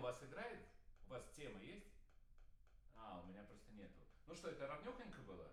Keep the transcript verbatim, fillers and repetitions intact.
вас играет? У вас тема есть? А, у меня просто нету. Ну что, это равнёхонько было?